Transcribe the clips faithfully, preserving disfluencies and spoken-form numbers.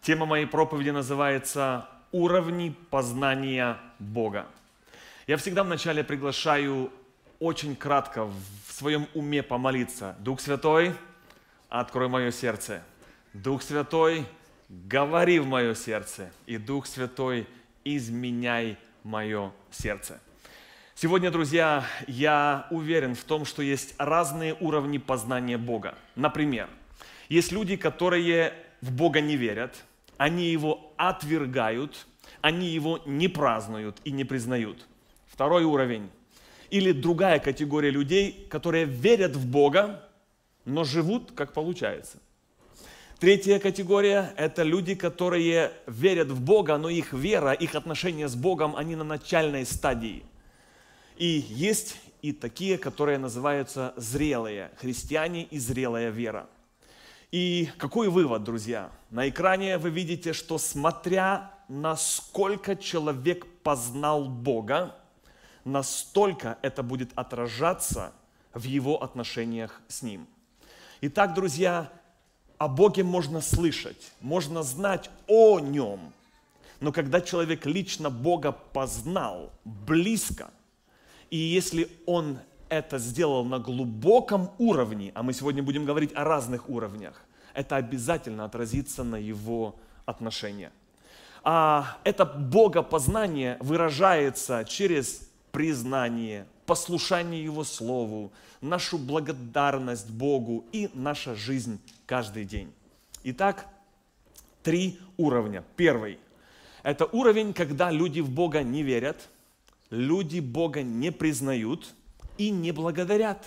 Тема моей проповеди называется «Уровни познания Бога». Я всегда вначале приглашаю очень кратко в своем уме помолиться. Дух Святой, открой мое сердце. Дух Святой, говори в мое сердце. И Дух Святой, изменяй мое сердце. Сегодня, друзья, я уверен в том, что есть разные уровни познания Бога. Например, есть люди, которые в Бога не верят, они Его отвергают, они Его не празднуют и не признают. Второй уровень. Или другая категория людей, которые верят в Бога, но живут, как получается. Третья категория – это люди, которые верят в Бога, но их вера, их отношения с Богом, они на начальной стадии. И есть и такие, которые называются зрелые христиане и зрелая вера. И какой вывод, друзья? На экране вы видите, что смотря насколько человек познал Бога, настолько это будет отражаться в его отношениях с Ним. Итак, друзья, о Боге можно слышать, можно знать о Нем, но когда человек лично Бога познал близко, и если он это сделал на глубоком уровне, а мы сегодня будем говорить о разных уровнях, это обязательно отразится на его отношениях. А это богопознание выражается через признание, послушание Его Слову, нашу благодарность Богу и наша жизнь каждый день. Итак, три уровня. Первый – это уровень, когда люди в Бога не верят, люди Бога не признают и не благодарят.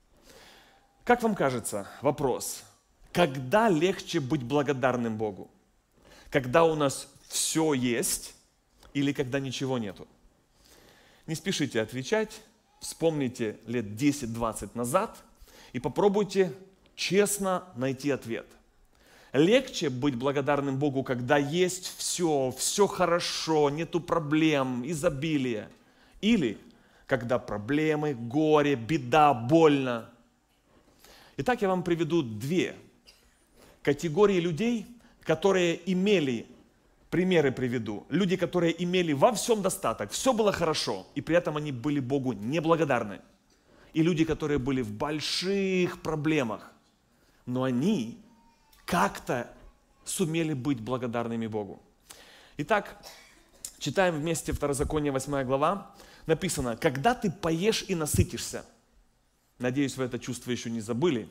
Как вам кажется, вопрос, когда легче быть благодарным Богу? Когда у нас все есть или когда ничего нету? Не спешите отвечать, вспомните лет десять-двадцать назад и попробуйте честно найти ответ. Легче быть благодарным Богу, когда есть все, все хорошо, нету проблем, изобилия. Или когда проблемы, горе, беда, больно. Итак, я вам приведу две категории людей, которые имели, примеры приведу, люди, которые имели во всем достаток, все было хорошо, и при этом они были Богу неблагодарны. И люди, которые были в больших проблемах, но они как-то сумели быть благодарными Богу. Итак, читаем вместе Второзаконие, восьмая глава. Написано, когда ты поешь и насытишься, надеюсь, вы это чувство еще не забыли,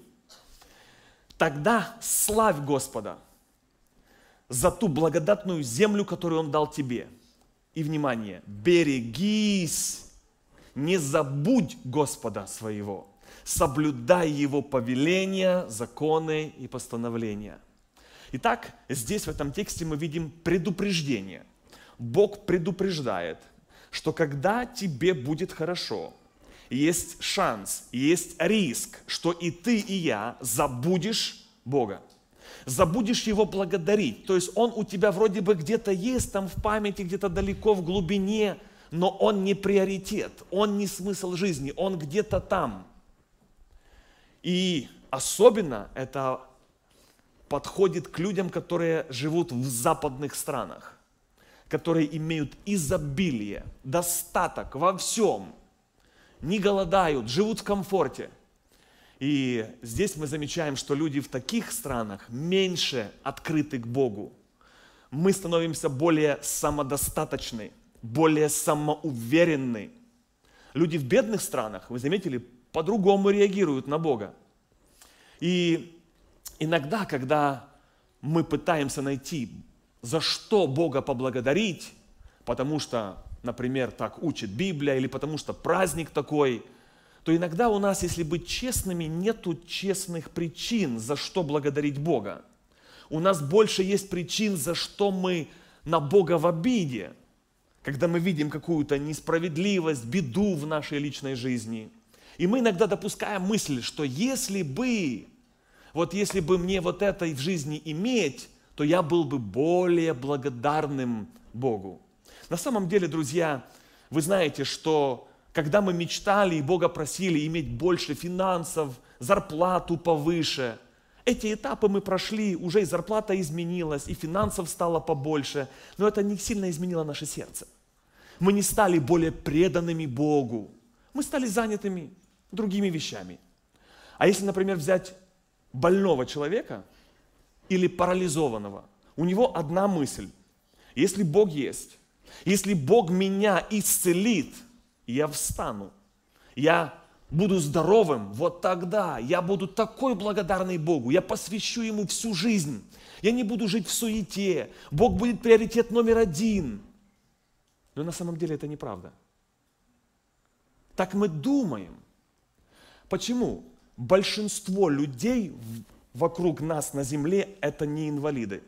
тогда славь Господа за ту благодатную землю, которую Он дал тебе. И, внимание, берегись, не забудь Господа своего, соблюдай Его повеления, законы и постановления. Итак, здесь в этом тексте мы видим предупреждение. Бог предупреждает, что когда тебе будет хорошо, есть шанс, есть риск, что и ты, и я забудешь Бога. Забудешь Его благодарить. То есть Он у тебя вроде бы где-то есть, там в памяти, где-то далеко в глубине, но Он не приоритет, Он не смысл жизни, Он где-то там. И особенно это подходит к людям, которые живут в западных странах, которые имеют изобилие, достаток во всем, не голодают, живут в комфорте. И здесь мы замечаем, что люди в таких странах меньше открыты к Богу. Мы становимся более самодостаточны, более самоуверенны. Люди в бедных странах, вы заметили, по-другому реагируют на Бога. И иногда, когда мы пытаемся найти, за что Бога поблагодарить, потому что, например, так учит Библия, или потому что праздник такой, то иногда у нас, если быть честными, нету честных причин, за что благодарить Бога. У нас больше есть причин, за что мы на Бога в обиде, когда мы видим какую-то несправедливость, беду в нашей личной жизни. И мы иногда допускаем мысль, что если бы, вот если бы мне вот это в жизни иметь, то я был бы более благодарным Богу. На самом деле, друзья, вы знаете, что когда мы мечтали и Бога просили иметь больше финансов, зарплату повыше, эти этапы мы прошли, уже и зарплата изменилась, и финансов стало побольше, но это не сильно изменило наше сердце. Мы не стали более преданными Богу, мы стали занятыми другими вещами. А если, например, взять больного человека или парализованного, у него одна мысль: если Бог есть, если Бог меня исцелит, я встану, я буду здоровым, вот тогда я буду такой благодарный Богу, я посвящу Ему всю жизнь, я не буду жить в суете, Бог будет приоритет номер один. Но на самом деле это неправда. Так мы думаем. Почему? Большинство людей вокруг нас на земле – это не инвалиды.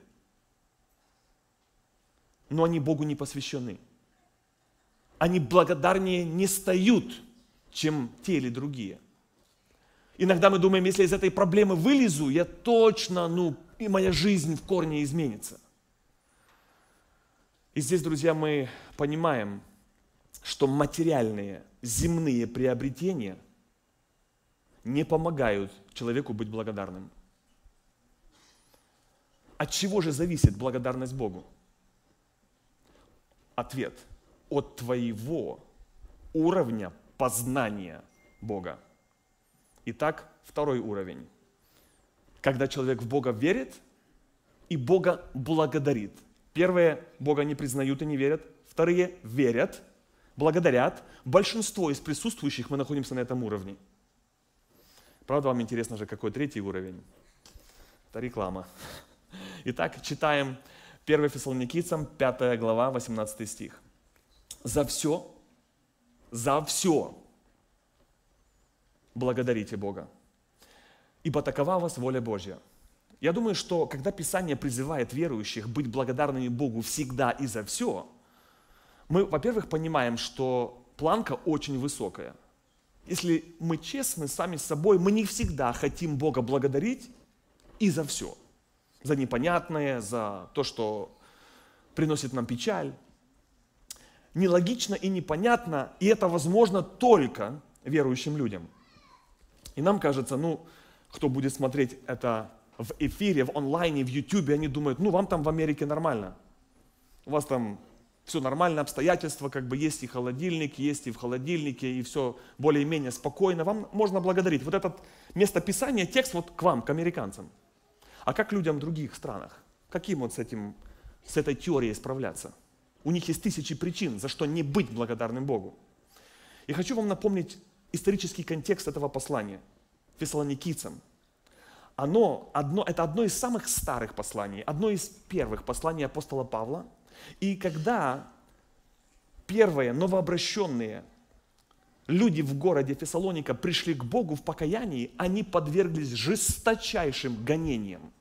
Но они Богу не посвящены. Они благодарнее не стают, чем те или другие. Иногда мы думаем, если из этой проблемы вылезу, я точно, ну, и моя жизнь в корне изменится. И здесь, друзья, мы понимаем, что материальные, земные приобретения не помогают человеку быть благодарным. От чего же зависит благодарность Богу? Ответ: от твоего уровня познания Бога. Итак, второй уровень. Когда человек в Бога верит и Бога благодарит. Первые Бога не признают и не верят. Вторые верят, благодарят. Большинство из присутствующих мы находимся на этом уровне. Правда, вам интересно же, какой третий уровень? Это реклама. Итак, читаем первое Фессалоникийцам, пятая глава, восемнадцатый стих. За все, за все благодарите Бога, ибо такова у вас воля Божья. Я думаю, что когда Писание призывает верующих быть благодарными Богу всегда и за все, мы, во-первых, понимаем, что планка очень высокая. Если мы честны сами с собой, мы не всегда хотим Бога благодарить и за все. За непонятное, за то, что приносит нам печаль. Нелогично и непонятно, и это возможно только верующим людям. И нам кажется, ну, кто будет смотреть это в эфире, в онлайне, в ютубе, они думают, ну, вам там в Америке нормально. У вас там все нормально, обстоятельства, как бы есть и холодильник, есть и в холодильнике, и все более-менее спокойно. Вам можно благодарить. Вот это местописание, текст вот к вам, к американцам. А как людям в других странах? Каким вот с этим, с этой теорией справляться? У них есть тысячи причин, за что не быть благодарным Богу. И хочу вам напомнить исторический контекст этого послания Фессалоникийцам. Оно, одно, это одно из самых старых посланий, одно из первых посланий апостола Павла. И когда первые новообращенные люди в городе Фессалоника пришли к Богу в покаянии, они подверглись жесточайшим гонениям.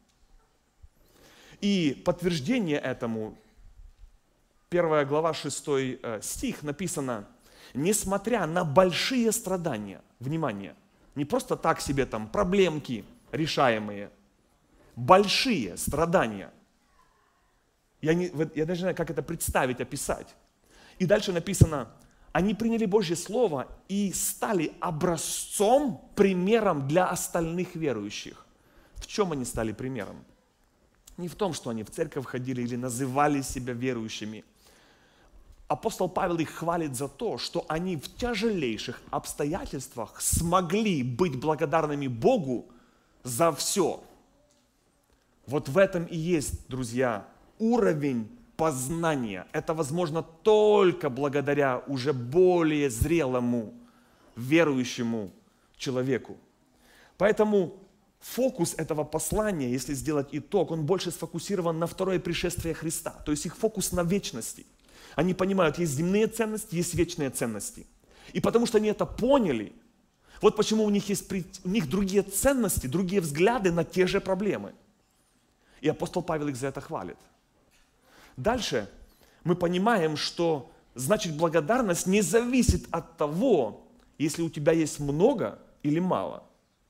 И подтверждение этому, первая глава, шестой стих, написано: несмотря на большие страдания, внимание, не просто так себе там проблемки решаемые, большие страдания. Я, не, я даже не знаю, как это представить, описать. И дальше написано: они приняли Божье Слово и стали образцом, примером для остальных верующих. В чем они стали примером? Не в том, что они в церковь ходили или называли себя верующими. Апостол Павел их хвалит за то, что они в тяжелейших обстоятельствах смогли быть благодарными Богу за все. Вот в этом и есть, друзья, уровень познания. Это возможно только благодаря уже более зрелому, верующему человеку. Поэтому фокус этого послания, если сделать итог, он больше сфокусирован на второе пришествие Христа. То есть их фокус на вечности. Они понимают, есть земные ценности, есть вечные ценности. И потому что они это поняли, вот почему у них есть у них другие ценности, другие взгляды на те же проблемы. И апостол Павел их за это хвалит. Дальше мы понимаем, что значит благодарность не зависит от того, если у тебя есть много или мало.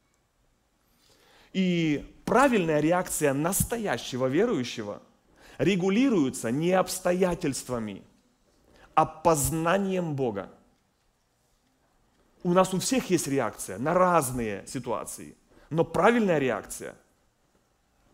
И правильная реакция настоящего верующего регулируется не обстоятельствами, а познанием Бога. У нас у всех есть реакция на разные ситуации, но правильная реакция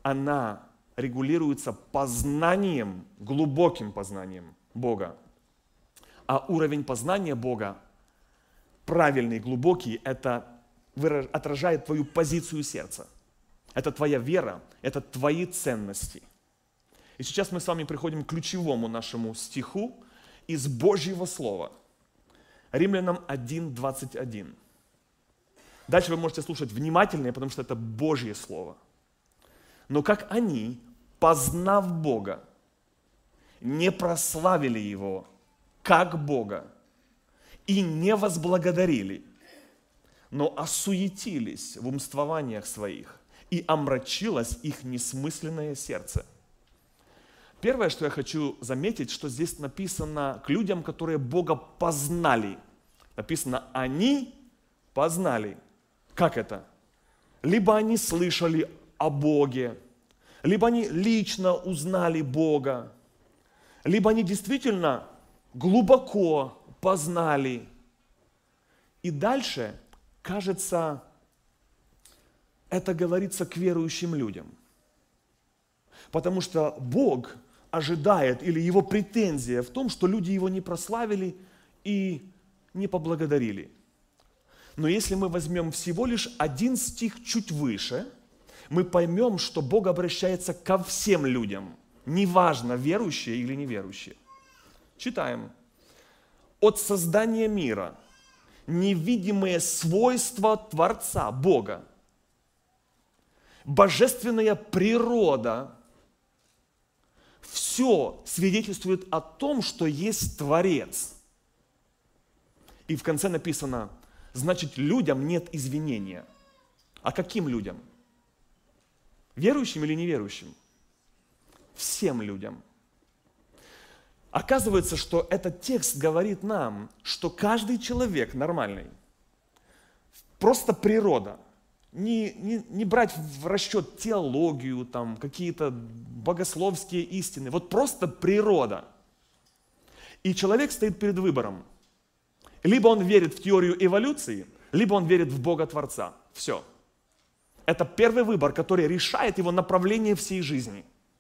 она регулируется познанием, глубоким познанием Бога. А уровень познания Бога, правильный, глубокий, это отражает твою позицию сердца. Это твоя вера, это твои ценности. И сейчас мы с вами приходим к ключевому нашему стиху из Божьего Слова. Римлянам один, двадцать один. Дальше вы можете слушать внимательнее, потому что это Божье Слово. Но как они, познав Бога, не прославили Его как Бога и не возблагодарили, но осуетились в умствованиях своих, и омрачилось их несмысленное сердце. Первое, что я хочу заметить, что здесь написано к людям, которые Бога познали. Написано, они познали. Как это? Либо они слышали о Боге, либо они лично узнали Бога, либо они действительно глубоко познали. И дальше, кажется, это говорится к верующим людям. Потому что Бог ожидает, или Его претензия в том, что люди Его не прославили и не поблагодарили. Но если мы возьмем всего лишь один стих чуть выше, мы поймем, что Бог обращается ко всем людям, неважно, верующие или неверующие. Читаем. От создания мира невидимые свойства Творца, Бога, божественная природа, все свидетельствует о том, что есть Творец. И в конце написано, значит, людям нет извинения. А каким людям? Верующим или неверующим? Всем людям. Оказывается, что этот текст говорит нам, что каждый человек нормальный, просто природа, не, не, не брать в расчет теологию, там, какие-то богословские истины, вот просто природа. И человек стоит перед выбором. Либо он верит в теорию эволюции, либо он верит в Бога Творца. Все. Это первый выбор, который решает его направление всей жизни.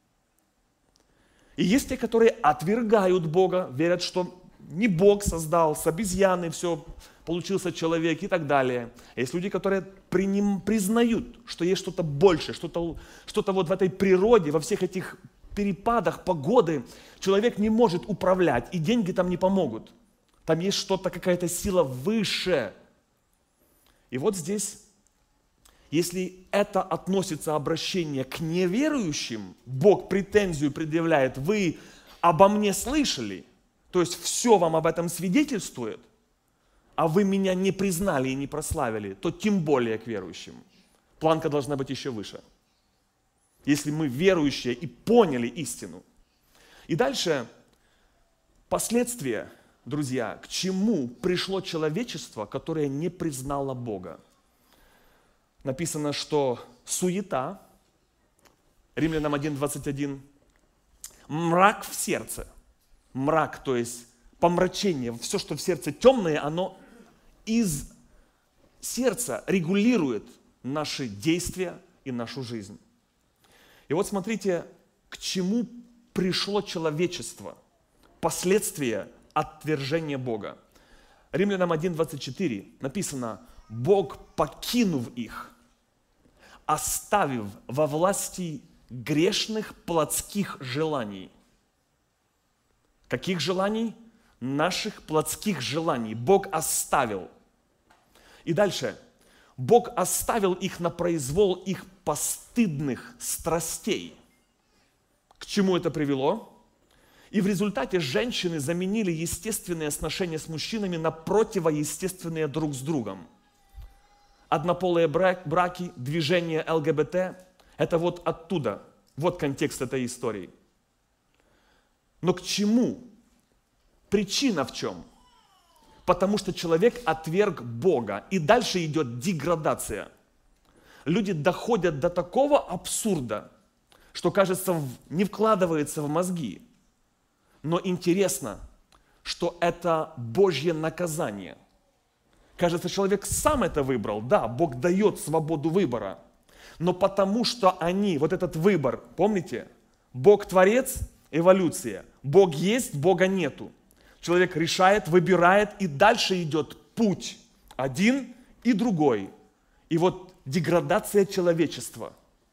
И есть те, которые отвергают Бога, верят, что не Бог создал, с обезьяны все получился человек и так далее. Есть люди, которые приним, признают, что есть что-то большее, что-то, что-то вот в этой природе, во всех этих перепадах погоды человек не может управлять, и деньги там не помогут. Там есть что-то, какая-то сила выше. И вот здесь, если это относится обращение к неверующим, Бог претензию предъявляет, вы обо мне слышали, то есть все вам об этом свидетельствует, а вы меня не признали и не прославили, то тем более к верующим. Планка должна быть еще выше. Если мы верующие и поняли истину. И дальше последствия, друзья, к чему пришло человечество, которое не признало Бога. Написано, что суета, Римлянам один, двадцать один, мрак в сердце. Мрак, то есть помрачение, все, что в сердце темное, оно из сердца регулирует наши действия и нашу жизнь. И вот смотрите, к чему пришло человечество. Последствия отвержения Бога. Римлянам один, двадцать четыре написано, Бог, покинув их, оставив во власти грешных плотских желаний. Каких желаний? Наших плотских желаний. Бог оставил. И дальше. Бог оставил их на произвол их постыдных страстей. К чему это привело? И в результате женщины заменили естественные сношения с мужчинами на противоестественные друг с другом. Однополые браки, движение эл гэ бэ тэ – это вот оттуда, вот контекст этой истории. Но к чему? Причина в чем? Потому что человек отверг Бога, и дальше идет деградация. Люди доходят до такого абсурда, что, кажется, не вкладывается в мозги. Но интересно, что это Божье наказание. Кажется, человек сам это выбрал. Да, Бог дает свободу выбора. Но потому что они, вот этот выбор, помните, Бог Творец, эволюция. Бог есть, Бога нету. Человек решает, выбирает, и дальше идет путь. Один и другой. И вот деградация человечества.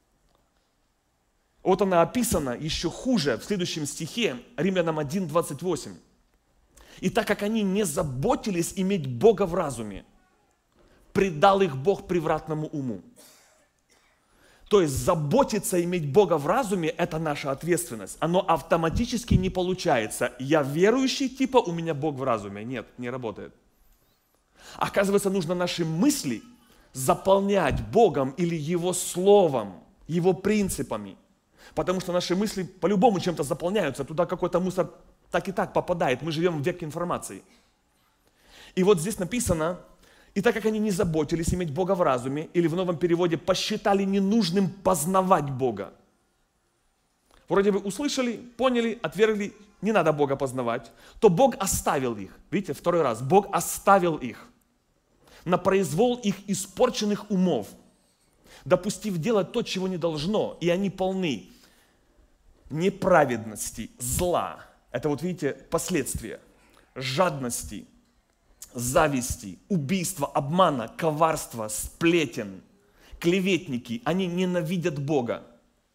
Вот она описана еще хуже в следующем стихе, Римлянам один, двадцать восемь. И так как они не заботились иметь Бога в разуме, предал их Бог превратному уму. То есть заботиться иметь Бога в разуме – это наша ответственность. Оно автоматически не получается. Я верующий, типа у меня Бог в разуме. Нет, не работает. Оказывается, нужно наши мысли заполнять Богом или Его Словом, Его принципами. Потому что наши мысли по-любому чем-то заполняются. Туда какой-то мусор так и так попадает. Мы живем в век информации. И вот здесь написано: и так как они не заботились иметь Бога в разуме, или в новом переводе посчитали ненужным познавать Бога. Вроде бы услышали, поняли, отвергли, не надо Бога познавать, то Бог оставил их. Видите, второй раз. Бог оставил их на произвол их испорченных умов, допустив делать то, чего не должно, и они полны неправедности, зла. Это вот видите последствия. Жадности, зависти, убийства, обмана, коварства, сплетен, клеветники. Они ненавидят Бога.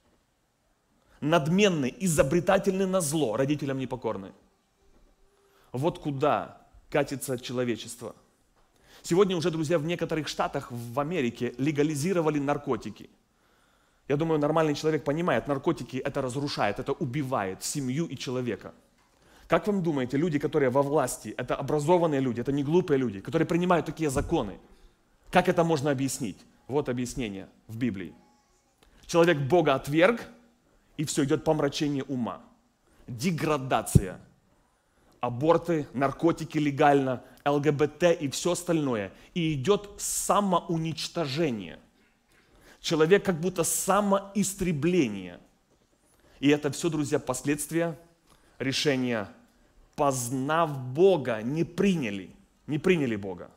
Надменны, изобретательны на зло, родителям непокорны. Вот куда катится человечество. Сегодня уже, друзья, в некоторых штатах в Америке легализировали наркотики. Я думаю, нормальный человек понимает, наркотики это разрушает, это убивает семью и человека. Как вы думаете, люди, которые во власти, это образованные люди, это не глупые люди, которые принимают такие законы, как это можно объяснить? Вот объяснение в Библии. Человек Бога отверг, и все, идет помрачение ума, деградация, аборты, наркотики легально, ЛГБТ и все остальное. И идет самоуничтожение. Человек как будто самоистребление. И это все, друзья, последствия решения, познав Бога, не приняли, не приняли Бога,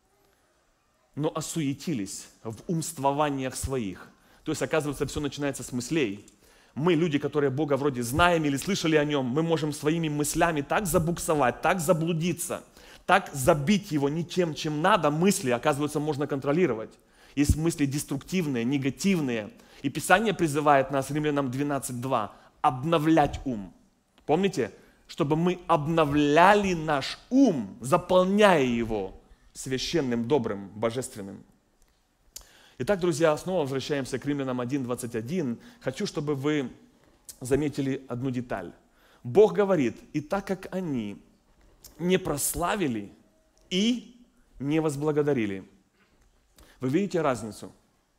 но осуетились в умствованиях своих. То есть, оказывается, все начинается с мыслей. Мы, люди, которые Бога вроде знаем или слышали о Нем, мы можем своими мыслями так забуксовать, так заблудиться, так забить Его ничем, чем надо. Мысли, оказывается, можно контролировать. Есть мысли деструктивные, негативные. И Писание призывает нас, Римлянам двенадцать два, обновлять ум. Помните? Чтобы мы обновляли наш ум, заполняя его священным, добрым, божественным. Итак, друзья, снова возвращаемся к Римлянам один, двадцать один. Хочу, чтобы вы заметили одну деталь. Бог говорит: и так как они не прославили и не возблагодарили. Вы видите разницу?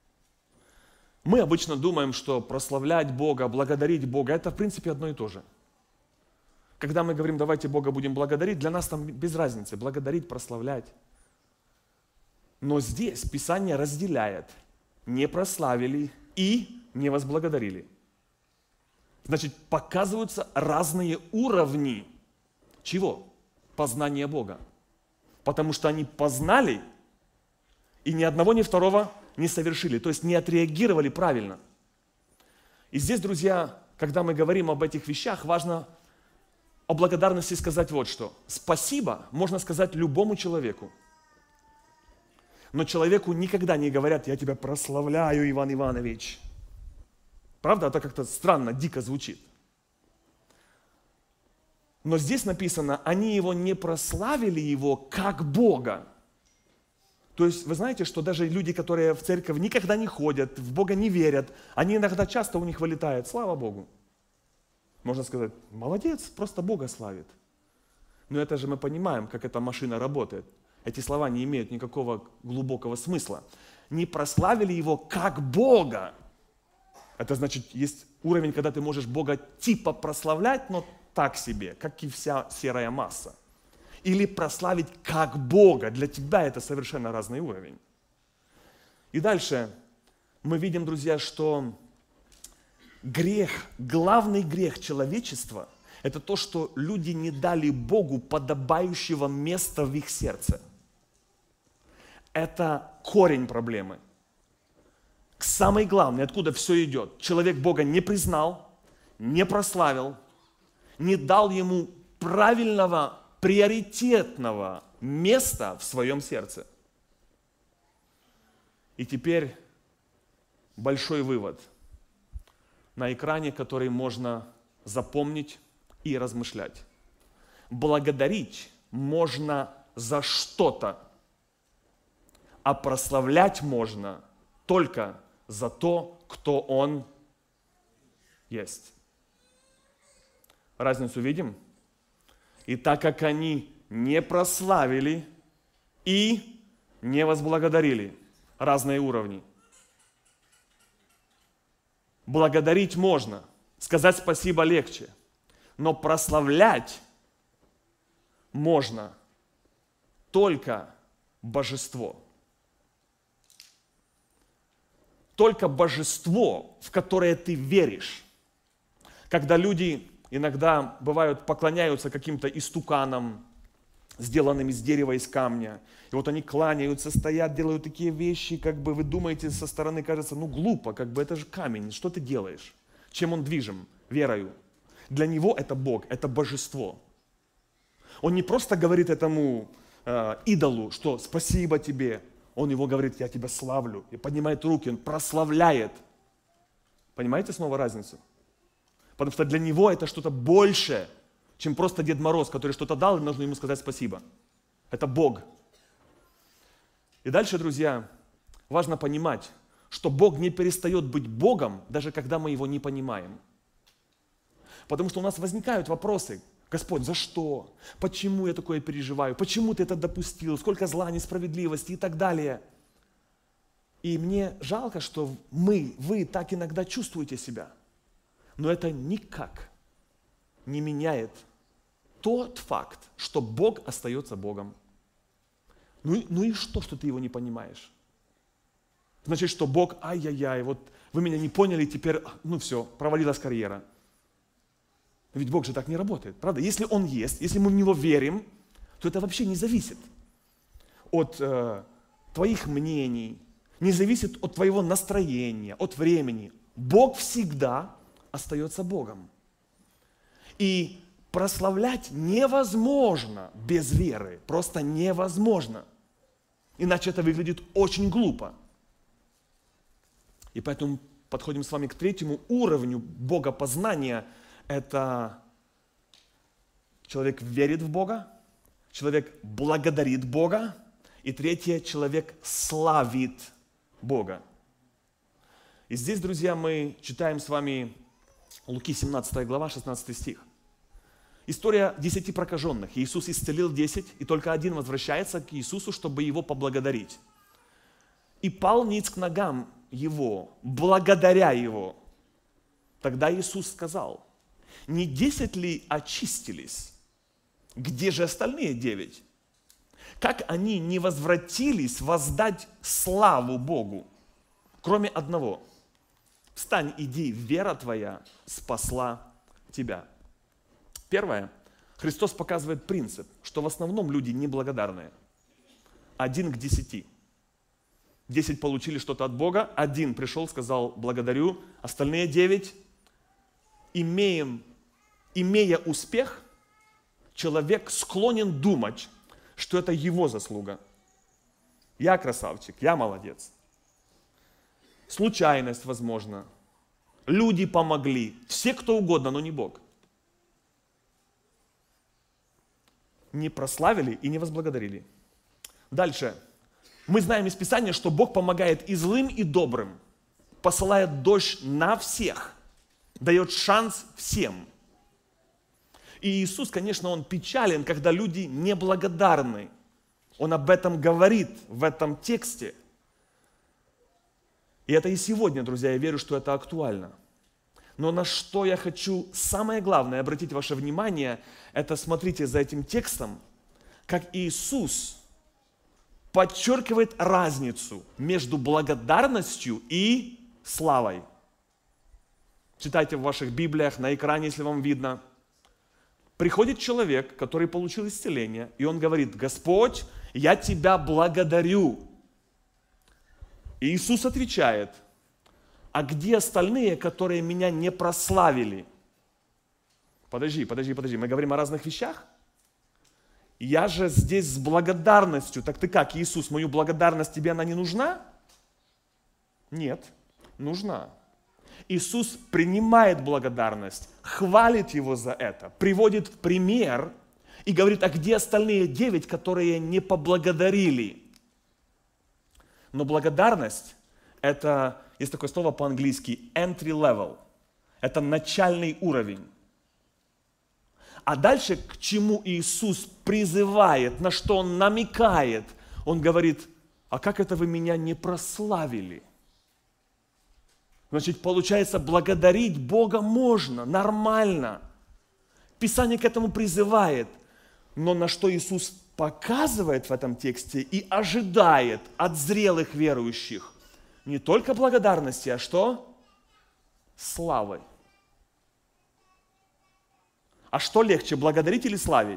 Мы обычно думаем, что прославлять Бога, благодарить Бога, это в принципе одно и то же. Когда мы говорим, давайте Бога будем благодарить, для нас там без разницы, благодарить, прославлять. Но здесь Писание разделяет: не прославили и не возблагодарили. Значит, показываются разные уровни чего? Познания Бога. Потому что они познали и ни одного, ни второго не совершили, то есть не отреагировали правильно. И здесь, друзья, когда мы говорим об этих вещах, важно о благодарности сказать вот что. Спасибо можно сказать любому человеку. Но человеку никогда не говорят: я тебя прославляю, Иван Иванович. Правда? Это как-то странно, дико звучит. Но здесь написано: они его не прославили его как Бога. То есть вы знаете, что даже люди, которые в церковь никогда не ходят, в Бога не верят, они иногда часто у них вылетает: слава Богу. Можно сказать: молодец, просто Бога славит. Но это же мы понимаем, как эта машина работает. Эти слова не имеют никакого глубокого смысла. Не прославили его как Бога. Это значит, есть уровень, когда ты можешь Бога типа прославлять, но так себе, как и вся серая масса. Или прославить как Бога. Для тебя это совершенно разный уровень. И дальше мы видим, друзья, что грех, главный грех человечества – это то, что люди не дали Богу подобающего места в их сердце. Это корень проблемы. к самой главной, откуда все идет. Человек Бога не признал, не прославил, не дал ему правильного, приоритетного места в своем сердце. И теперь большой вывод на экране, который можно запомнить и размышлять. Благодарить можно за что-то, а прославлять можно только за то, кто Он есть. Разницу видим? И так как они не прославили и не возблагодарили, разные уровни. Благодарить можно, сказать спасибо легче, но прославлять можно только божество. Только божество, в которое ты веришь. Когда люди иногда, бывают, поклоняются каким-то истуканам, сделанным из дерева, из камня. И вот они кланяются, стоят, делают такие вещи, как бы вы думаете, со стороны кажется, ну глупо, как бы это же камень, что ты делаешь? Чем он движим? Верою. Для него это Бог, это божество. Он не просто говорит этому э, идолу, что спасибо тебе. Он его говорит, я тебя славлю. И поднимает руки, он прославляет. Понимаете снова разницу? Потому что для него это что-то большее, чем просто Дед Мороз, который что-то дал, и нужно ему сказать спасибо. Это Бог. И дальше, друзья, важно понимать, что Бог не перестает быть Богом, даже когда мы Его не понимаем. Потому что у нас возникают вопросы. Господь, за что? Почему я такое переживаю? Почему ты это допустил? Сколько зла, несправедливости и так далее. И мне жалко, что мы, вы так иногда чувствуете себя. Но это никак не меняет тот факт, что Бог остается Богом. Ну, и- ну и что, что ты Его не понимаешь? Значит, что Бог, ай-яй-яй, вот вы меня не поняли, теперь, ну все, провалилась карьера. Ведь Бог же так не работает, правда? Если Он есть, если мы в Него верим, то это вообще не зависит от э, твоих мнений, не зависит от твоего настроения, от времени. Бог всегда остается Богом. И прославлять невозможно без веры, просто невозможно. Иначе это выглядит очень глупо. И поэтому подходим с вами к третьему уровню богопознания. Это человек верит в Бога, человек благодарит Бога, и третье, человек славит Бога. И здесь, друзья, мы читаем с вами Луки семнадцатая глава, шестнадцатый стих. История десяти прокаженных. Иисус исцелил десять, и только один возвращается к Иисусу, чтобы его поблагодарить. И пал ниц к ногам его, благодаря его. Тогда Иисус сказал, не десять ли очистились? Где же остальные девять? Как они не возвратились воздать славу Богу, кроме одного? Встань, иди, вера твоя спасла тебя. Первое. Христос показывает принцип, что в основном люди неблагодарные. Один к десяти. Десять получили что-то от Бога, один пришел, сказал благодарю, остальные девять, имеем, имея успех, человек склонен думать, что это его заслуга. Я красавчик, я молодец. Случайность, возможно. Люди помогли. Все, кто угодно, но не Бог. Не прославили и не возблагодарили. Дальше. Мы знаем из Писания, что Бог помогает и злым, и добрым. Посылает дождь на всех. Дает шанс всем. И Иисус, конечно, Он печален, когда люди неблагодарны. Он об этом говорит в этом тексте. И это и сегодня, друзья, я верю, что это актуально. Но на что я хочу, самое главное, обратить ваше внимание, это смотрите за этим текстом, как Иисус подчеркивает разницу между благодарностью и славой. Читайте в ваших Библиях, на экране, если вам видно. Приходит человек, который получил исцеление, и он говорит, Господь, я Тебя благодарю. И Иисус отвечает, а где остальные, которые меня не прославили? Подожди, подожди, подожди, мы говорим о разных вещах? Я же здесь с благодарностью. Так ты как, Иисус, мою благодарность тебе она не нужна? Нет, нужна. Иисус принимает благодарность, хвалит его за это, приводит в пример и говорит, а где остальные девять, которые не поблагодарили? Но благодарность – это, есть такое слово по-английски, entry level. Это начальный уровень. А дальше, к чему Иисус призывает, на что Он намекает, Он говорит, а как это вы меня не прославили? Значит, получается, благодарить Бога можно, нормально. Писание к этому призывает. Но на что Иисус показывает в этом тексте и ожидает от зрелых верующих не только благодарности, а что? Славы. А что легче, благодарить или славить?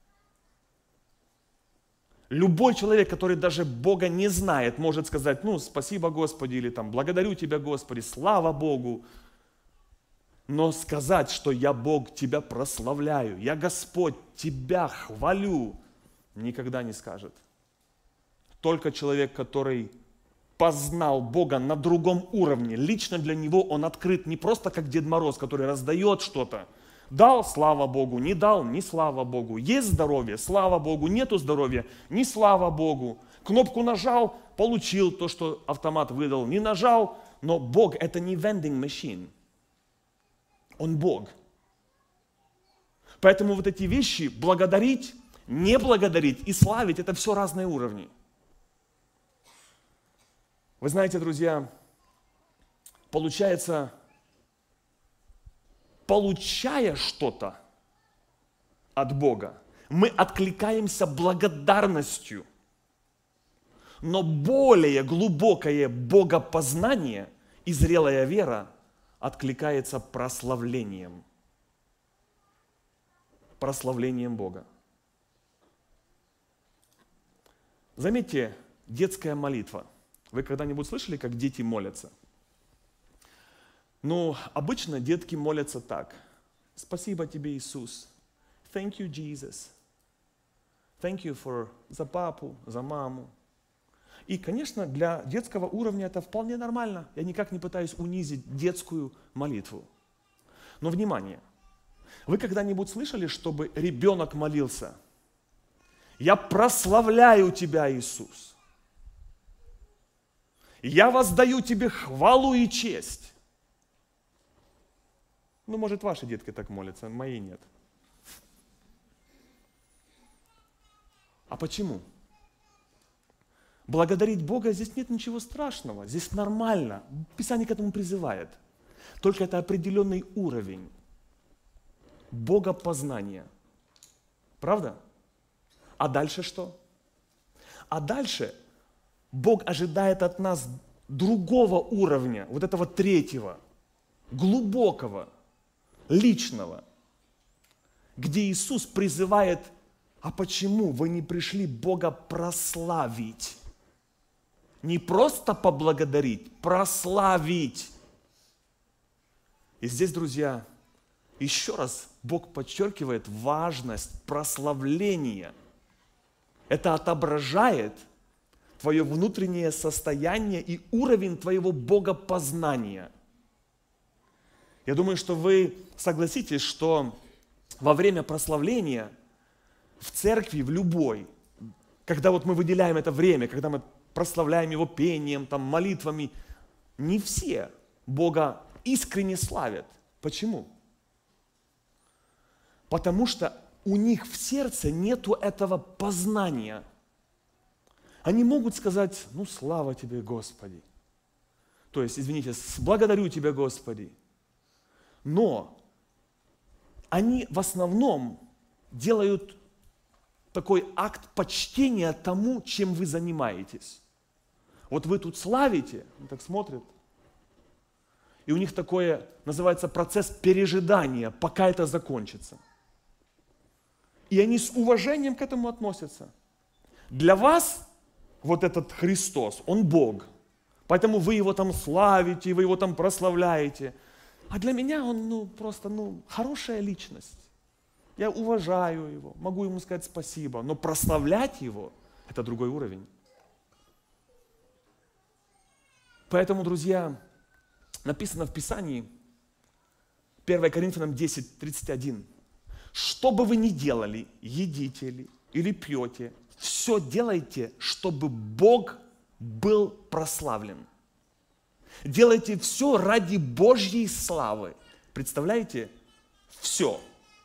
Любой человек, который даже Бога не знает, может сказать, ну, спасибо, Господи, или там, благодарю Тебя, Господи, слава Богу. Но сказать, что я, Бог, Тебя прославляю, я, Господь, Тебя хвалю, никогда не скажет. Только человек, который познал Бога на другом уровне, лично для него он открыт не просто как Дед Мороз, который раздает что-то. Дал, слава Богу, не дал, не слава Богу. Есть здоровье, слава Богу, нету здоровья, не слава Богу. Кнопку нажал, получил то, что автомат выдал. Не нажал, но Бог это не vending machine. Он Бог. Поэтому вот эти вещи, благодарить, не благодарить и славить, это все разные уровни. Вы знаете, друзья, получается, получая что-то от Бога, мы откликаемся благодарностью. Но более глубокое богопознание и зрелая вера откликается прославлением. Прославлением Бога. Заметьте, детская молитва. Вы когда-нибудь слышали, как дети молятся? Ну, обычно детки молятся так. Спасибо тебе, Иисус. Thank you, Jesus. Thank you for за папу, за маму. И, конечно, для детского уровня это вполне нормально. Я никак не пытаюсь унизить детскую молитву. Но, внимание, вы когда-нибудь слышали, чтобы ребенок молился? Я прославляю тебя, Иисус. Я воздаю тебе хвалу и честь. Ну, может, ваши детки так молятся, мои нет. А почему? Благодарить Бога здесь нет ничего страшного, здесь нормально. Писание к этому призывает. Только это определенный уровень богопознания. Правда? А дальше что? А дальше Бог ожидает от нас другого уровня, вот этого третьего, глубокого, личного, где Иисус призывает, а почему вы не пришли Бога прославить? Не просто поблагодарить, прославить. И здесь, друзья, еще раз Бог подчеркивает важность прославления. Это отображает твое внутреннее состояние и уровень твоего богопознания. Я думаю, что вы согласитесь, что во время прославления в церкви, в любой, когда вот мы выделяем это время, когда мы прославляем Его пением, там, молитвами, не все Бога искренне славят. Почему? Потому что у них в сердце нету этого познания. Они могут сказать, ну, слава Тебе, Господи. То есть, извините, благодарю Тебя, Господи. Но они в основном делают такой акт почтения тому, чем вы занимаетесь. Вот вы тут славите, он так смотрит, и у них такое, называется, процесс пережидания, пока это закончится. И они с уважением к этому относятся. Для вас вот этот Христос, Он Бог, Поэтому вы его там славите, вы его там прославляете. А для меня он ну, просто ну, хорошая личность. Я уважаю его, могу ему сказать спасибо, но прославлять его – это другой уровень. Поэтому, друзья, написано в Писании, первое Коринфянам десять, тридцать один. Что бы вы ни делали, едите ли или пьете, все делайте, чтобы Бог был прославлен. Делайте все ради Божьей славы. Представляете? Все.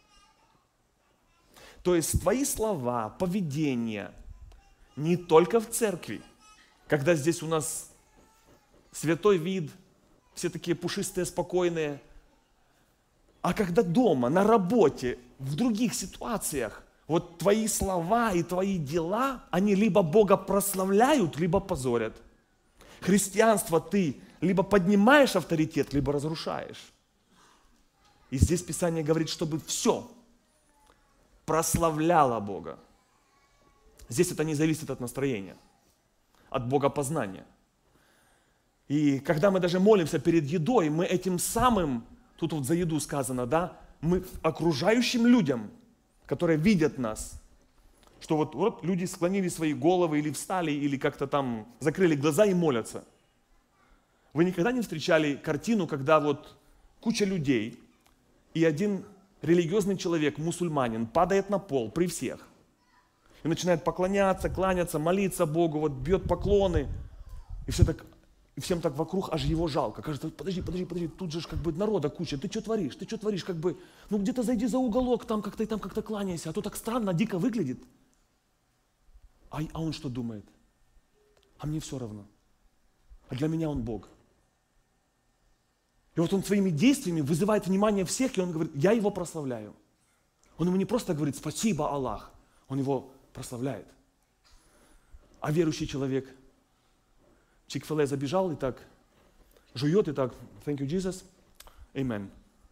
То есть твои слова, поведение не только в церкви, когда здесь у нас святой вид, все такие пушистые, спокойные, а когда дома, на работе, в других ситуациях, вот твои слова и твои дела, они либо Бога прославляют, либо позорят. Христианство ты либо поднимаешь авторитет, либо разрушаешь. И здесь Писание говорит, чтобы все прославляло Бога. Здесь это не зависит от настроения, от богопознания. И когда мы даже молимся перед едой, мы этим самым, тут вот за еду сказано, да, мы окружающим людям, которые видят нас, что вот, вот люди склонили свои головы или встали, или как-то там закрыли глаза и молятся. Вы никогда не встречали картину, когда вот куча людей и один религиозный человек, мусульманин, падает на пол при всех и начинает поклоняться, кланяться, молиться Богу, вот бьет поклоны, и все так, и всем так вокруг аж его жалко. Кажется, подожди, подожди, подожди, тут же как бы народа куча, ты что творишь, ты что творишь, как бы, ну где-то зайди за уголок, там как-то и там как-то кланяйся, а то так странно, дико выглядит. А, а он что думает? А мне все равно. А для меня он Бог. И вот он своими действиями вызывает внимание всех, и он говорит, я его прославляю. Он ему не просто говорит, спасибо, Аллах, он его прославляет. А верующий человек Чик-фил-э забежал и так жует, и так, thank you, Jesus, amen.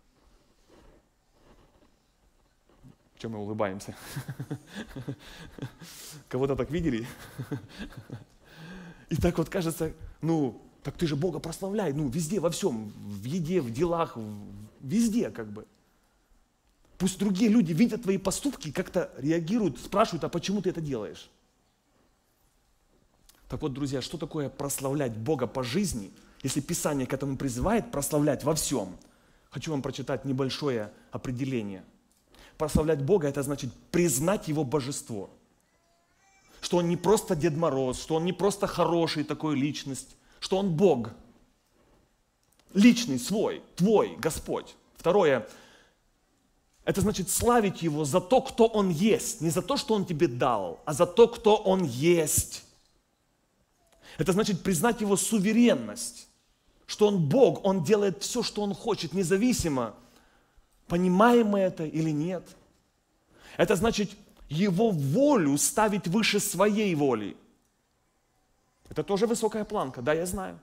Чем мы улыбаемся? Кого-то так видели? И так вот кажется, ну, так ты же Бога прославляй, ну, везде, во всем, в еде, в делах, везде как бы. Пусть другие люди видят твои поступки, как-то реагируют, спрашивают, а почему ты это делаешь? Так вот, друзья, что такое прославлять Бога по жизни, если Писание к этому призывает прославлять во всем? Хочу вам прочитать небольшое определение. Прославлять Бога – это значит признать Его божество. Что Он не просто Дед Мороз, что Он не просто хороший такой личность, что Он Бог. Личный, свой, твой, Господь. Второе – это значит славить Его за то, кто Он есть. Не за то, что Он тебе дал, а за то, кто Он есть. Это значит признать Его суверенность, что Он Бог, Он делает все, что Он хочет, независимо, понимаем мы это или нет. Это значит Его волю ставить выше своей воли. Это тоже высокая планка, да, я знаю.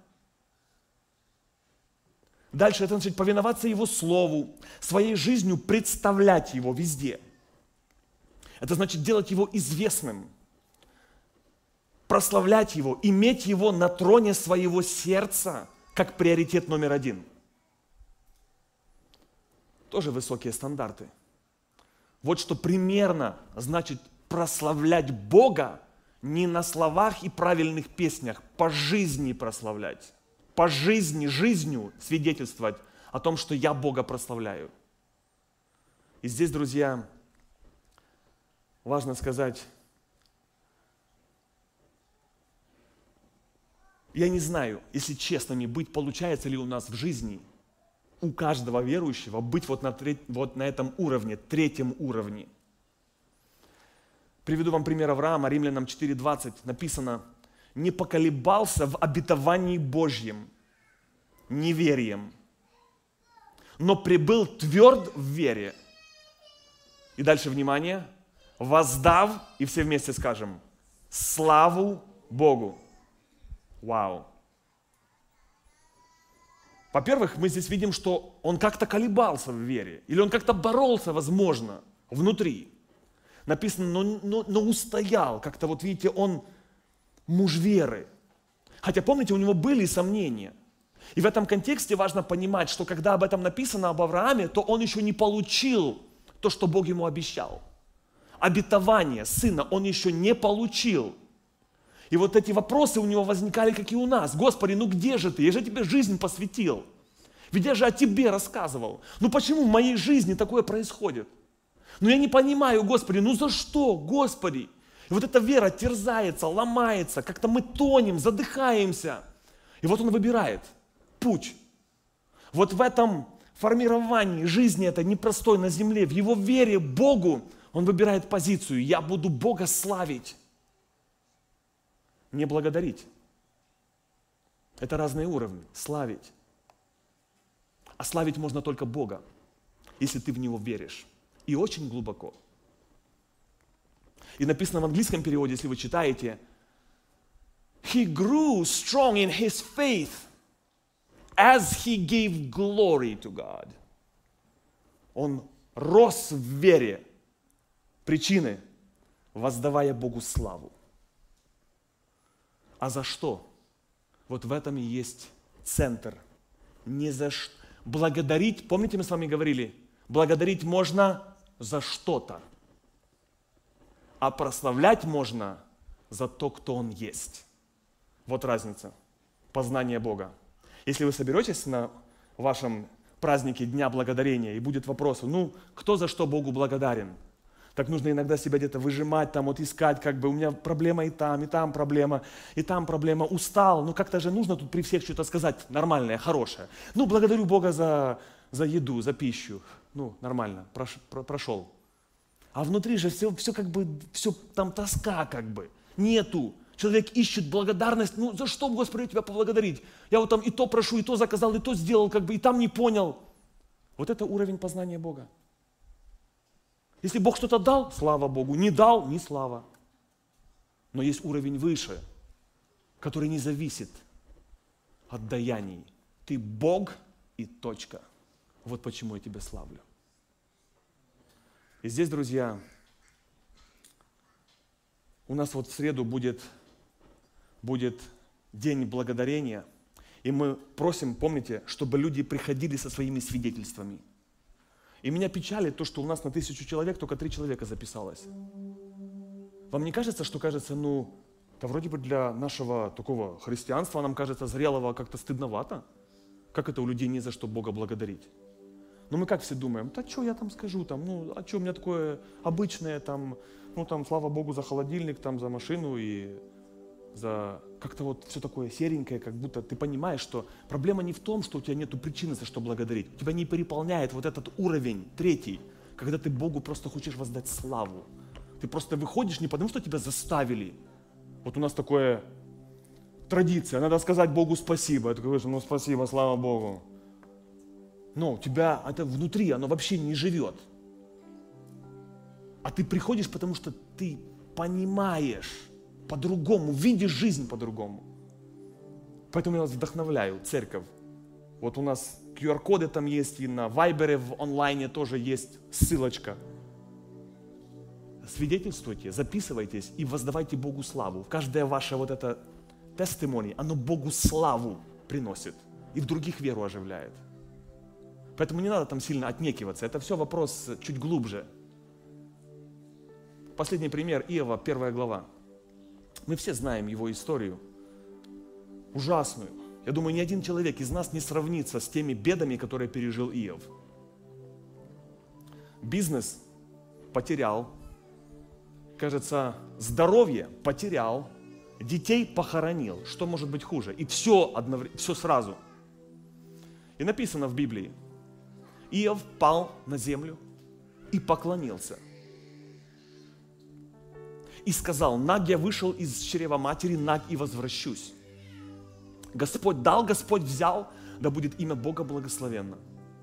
Дальше это значит повиноваться Его Слову, своей жизнью представлять Его везде. Это значит делать Его известным, прославлять Его, иметь Его на троне своего сердца, как приоритет номер один. Тоже высокие стандарты. Вот что примерно значит прославлять Бога не на словах и правильных песнях, по жизни прославлять. По жизни, жизнью свидетельствовать о том, что я Бога прославляю. И здесь, друзья, важно сказать, я не знаю, если честными быть, получается ли у нас в жизни, у каждого верующего, быть вот на, треть, вот на этом уровне, третьем уровне. Приведу вам пример Авраама, Римлянам четыре двадцать написано, не поколебался в обетовании Божьем, неверием, но прибыл тверд в вере. И дальше, внимание, воздав, и все вместе скажем, славу Богу. Вау. Во-первых, мы здесь видим, что он как-то колебался в вере, или он как-то боролся, возможно, внутри. Написано, но, но, но устоял, как-то вот видите, он муж веры. Хотя, помните, у него были сомнения. И в этом контексте важно понимать, что когда об этом написано об Аврааме, то он еще не получил то, что Бог ему обещал. Обетование сына он еще не получил. И вот эти вопросы у него возникали, как и у нас. Господи, ну где же ты? Я же тебе жизнь посвятил. Ведь я же о тебе рассказывал. Ну почему в моей жизни такое происходит? Ну я не понимаю, Господи, ну за что, Господи? И вот эта вера терзается, ломается, как-то мы тонем, задыхаемся. И вот он выбирает путь. Вот в этом формировании жизни этой непростой на земле, в его вере Богу, он выбирает позицию. Я буду Бога славить. Не благодарить. Это разные уровни. Славить. А славить можно только Бога, если ты в Него веришь. И очень глубоко. И написано в английском переводе, если вы читаете, He grew strong in his faith as he gave glory to God. Он рос в вере. Причины, воздавая Богу славу. А за что? Вот в этом и есть центр. Не за что. Благодарить, помните, мы с вами говорили, благодарить можно за что-то, а прославлять можно за то, кто Он есть. Вот разница. Познание Бога. Если вы соберетесь на вашем празднике Дня Благодарения, и будет вопрос, ну, кто за что Богу благодарен? Так нужно иногда себя где-то выжимать, там вот искать, как бы у меня проблема и там, и там проблема, и там проблема, устал. Ну как-то же нужно тут при всех что-то сказать нормальное, хорошее. Ну благодарю Бога за, за еду, за пищу. Ну нормально, прош, про, прошел. А внутри же все, все как бы, все там тоска как бы, нету. Человек ищет благодарность, ну за что, Господи, тебя поблагодарить? Я вот там и то прошу, и то заказал, и то сделал, как бы, и там не понял. Вот это уровень познания Бога. Если Бог что-то дал, слава Богу, не дал, не слава. Но есть уровень выше, который не зависит от даяний. Ты Бог и точка. Вот почему я тебя славлю. И здесь, друзья, у нас вот в среду будет, будет день благодарения. И мы просим, помните, чтобы люди приходили со своими свидетельствами. И меня печалит то, что у нас на тысячу человек только три человека записалось. Вам не кажется, что кажется, ну, да вроде бы для нашего такого христианства, нам кажется, зрелого как-то стыдновато? Как это у людей не за что Бога благодарить? Ну мы как все думаем, да что я там скажу, там, ну, а что у меня такое обычное, там, ну там, слава Богу, за холодильник, там, за машину и за как-то вот все такое серенькое, как будто ты понимаешь, что проблема не в том, что у тебя нет причины, за что благодарить. Тебя не переполняет вот этот уровень, третий, когда ты Богу просто хочешь воздать славу. Ты просто выходишь не потому, что тебя заставили. Вот у нас такое традиция, надо сказать Богу спасибо. Ты говоришь, ну спасибо, слава Богу. Но у тебя это внутри, оно вообще не живет. А ты приходишь, потому что ты понимаешь по-другому, видишь жизнь по-другому. Поэтому я вас вдохновляю, церковь. Вот у нас ку ар коды там есть, и на Вайбере в онлайне тоже есть ссылочка. Свидетельствуйте, записывайтесь и воздавайте Богу славу. Каждое ваше вот это тестимони, оно Богу славу приносит и в других веру оживляет. Поэтому не надо там сильно отнекиваться. Это все вопрос чуть глубже. Последний пример, Иова, первая глава. Мы все знаем его историю. Ужасную. Я думаю, ни один человек из нас не сравнится с теми бедами, которые пережил Иов. Бизнес потерял. Кажется, здоровье потерял. Детей похоронил. Что может быть хуже? И все, одновременно, все сразу. И написано в Библии. Иов пал на землю и поклонился. И сказал, наг я вышел из чрева матери, наг и возвращусь. Господь дал, Господь взял, да будет имя Бога благословенно.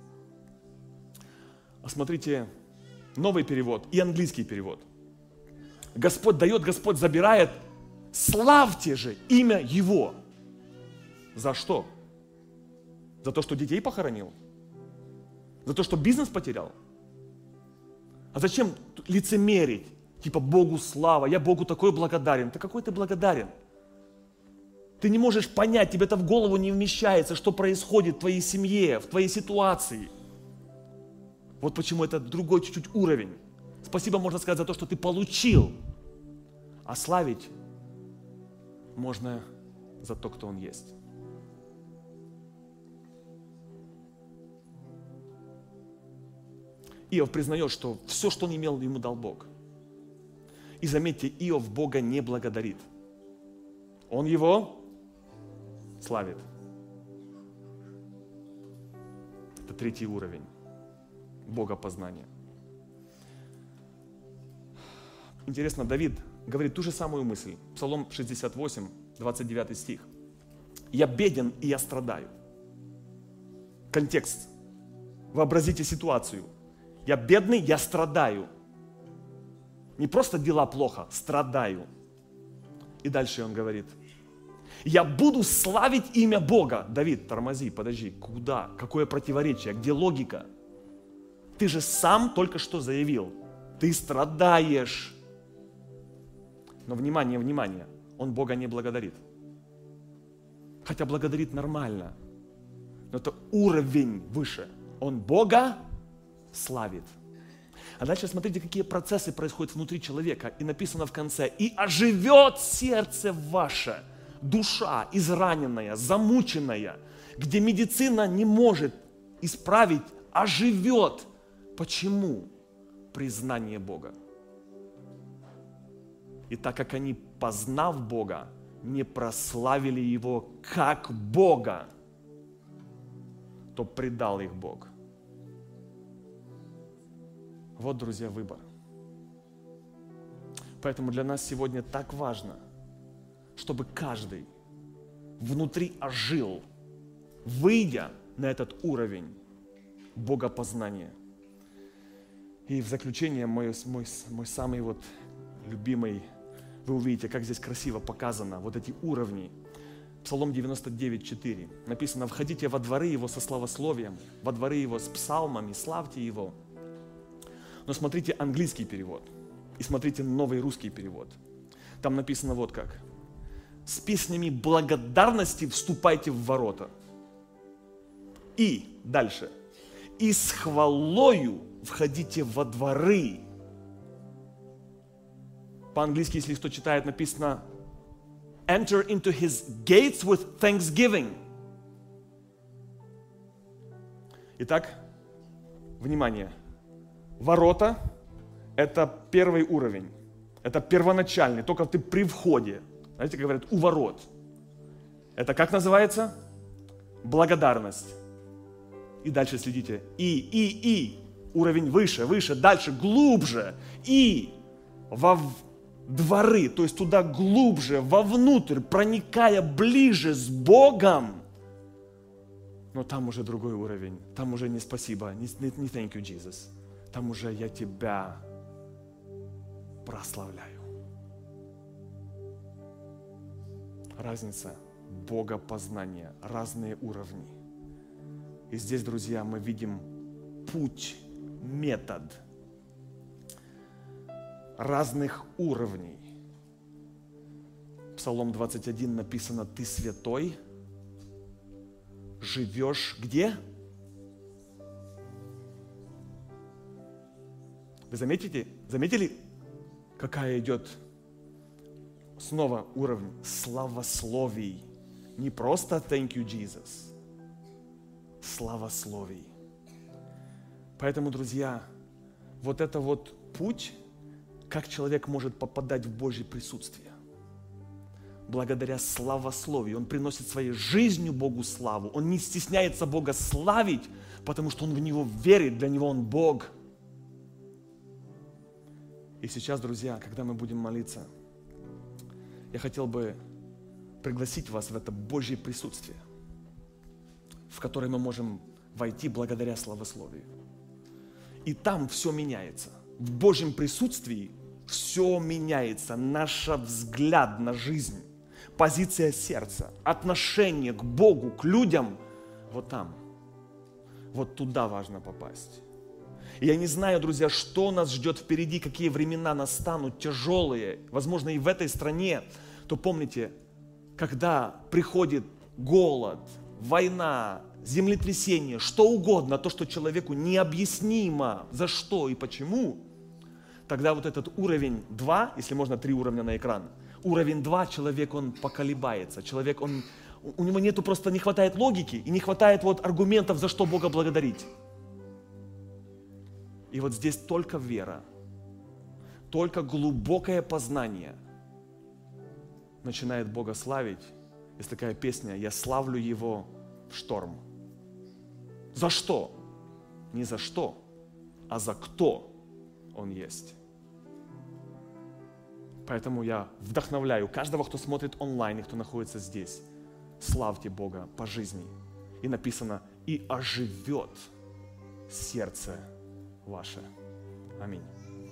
А смотрите, новый перевод и английский перевод. Господь дает, Господь забирает, славьте же имя Его. За что? За то, что детей похоронил? За то, что бизнес потерял? А зачем лицемерить? Типа Богу слава, я Богу такой благодарен. Да какой ты благодарен? Ты не можешь понять, тебе это в голову не вмещается, что происходит в твоей семье, в твоей ситуации. Вот почему это другой чуть-чуть уровень. Спасибо можно сказать за то, что ты получил. А славить можно за то, кто он есть. Иов признает, что все, что он имел, ему дал Бог. И заметьте, Иов Бога не благодарит. Он его славит. Это третий уровень богопознания. Интересно, Давид говорит ту же самую мысль. Псалом шестьдесят восемь, двадцать девятый стих. «Я беден, и я страдаю». Контекст. Вообразите ситуацию. Я бедный, я страдаю. Не просто дела плохо, страдаю. И дальше он говорит: я буду славить имя Бога. Давид, тормози, подожди, куда? Какое противоречие? Где логика? Ты же сам только что заявил, ты страдаешь. Но внимание, внимание, он Бога не благодарит. Хотя благодарит нормально. Но это уровень выше. Он Бога славит. А дальше смотрите, какие процессы происходят внутри человека. И написано в конце: и оживет сердце ваше, душа израненная, замученная, где медицина не может исправить, оживет. Почему? Признание Бога. И так как они, познав Бога, не прославили Его как Бога, то предал их Бог. Вот, друзья, выбор. Поэтому для нас сегодня так важно, чтобы каждый внутри ожил, выйдя на этот уровень богопознания. И в заключение мой, мой, мой самый вот любимый, вы увидите, как здесь красиво показано, вот эти уровни. Псалом девяносто девять, четыре. Написано: «Входите во дворы Его со славословием, во дворы Его с псалмами, славьте Его». Но смотрите английский перевод и смотрите новый русский перевод. Там написано вот как: «С песнями благодарности вступайте в ворота». И дальше: «И с хвалою входите во дворы». По-английски, если кто читает, написано: «Enter into his gates with thanksgiving». Итак, внимание. Ворота – это первый уровень. Это первоначальный, только ты при входе. Знаете, как говорят, у ворот. Это как называется? Благодарность. И дальше следите. И, и, и. Уровень выше, выше, дальше, глубже. И во дворы, то есть туда глубже, вовнутрь, проникая ближе с Богом. Но там уже другой уровень. Там уже не спасибо, не, не thank you, Jesus. Там уже я тебя прославляю. Разница богопознания, разные уровни. И здесь, друзья, мы видим путь, метод разных уровней. Псалом двадцать один написано: «Ты святой, живешь где?» Вы заметите, заметили, какая идет снова уровень славословий? Не просто thank you, Jesus. Славословий. Поэтому, друзья, вот это вот путь, как человек может попадать в Божье присутствие. Благодаря славословию. Он приносит своей жизнью Богу славу. Он не стесняется Бога славить, потому что он в Него верит, для Него Он Бог. И сейчас, друзья, когда мы будем молиться, я хотел бы пригласить вас в это Божье присутствие, в которое мы можем войти благодаря славословию. И там все меняется. В Божьем присутствии все меняется. Наш взгляд на жизнь, позиция сердца, отношение к Богу, к людям, вот там. Вот туда важно попасть. И я не знаю, друзья, что нас ждет впереди, какие времена настанут тяжелые, возможно, и в этой стране. То помните, когда приходит голод, война, землетрясение, что угодно, то, что человеку необъяснимо, за что и почему, тогда вот этот уровень два, если можно три уровня на экран, уровень два, человек, он поколебается, человек, он, у него нету, просто не хватает логики и не хватает вот аргументов, за что Бога благодарить. И вот здесь только вера, только глубокое познание начинает Бога славить. Есть такая песня «Я славлю Его в шторм». За что? Не за что, а за кто Он есть. Поэтому я вдохновляю каждого, кто смотрит онлайн и кто находится здесь. Славьте Бога по жизни. И написано «И оживет сердце ваше». Аминь.